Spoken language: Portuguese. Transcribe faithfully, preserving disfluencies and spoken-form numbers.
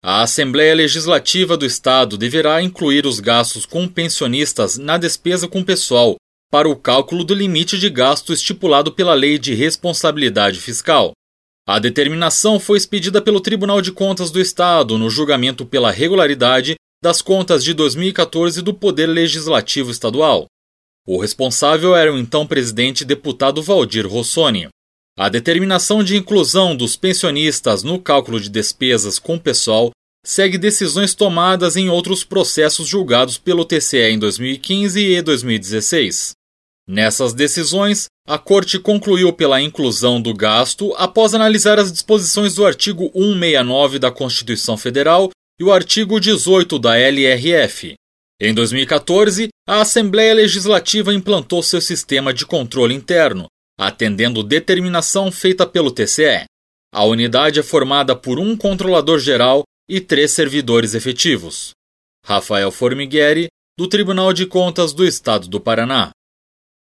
A Assembleia Legislativa do Estado deverá incluir os gastos com pensionistas na despesa com pessoal para o cálculo do limite de gasto estipulado pela Lei de Responsabilidade Fiscal. A determinação foi expedida pelo Tribunal de Contas do Estado no julgamento pela regularidade das contas de dois mil e quatorze do Poder Legislativo Estadual. O responsável era o então presidente deputado Valdir Rossoni. A determinação de inclusão dos pensionistas no cálculo de despesas com pessoal segue decisões tomadas em outros processos julgados pelo T C E em dois mil e quinze e dois mil e dezesseis. Nessas decisões, a Corte concluiu pela inclusão do gasto após analisar as disposições do artigo cento e sessenta e nove da Constituição Federal e o artigo dezoito da L R F. Em dois mil e quatorze, a Assembleia Legislativa implantou seu sistema de controle interno, atendendo determinação feita pelo T C E. A unidade é formada por um controlador-geral e três servidores efetivos. Rafael Formigueri, do Tribunal de Contas do Estado do Paraná.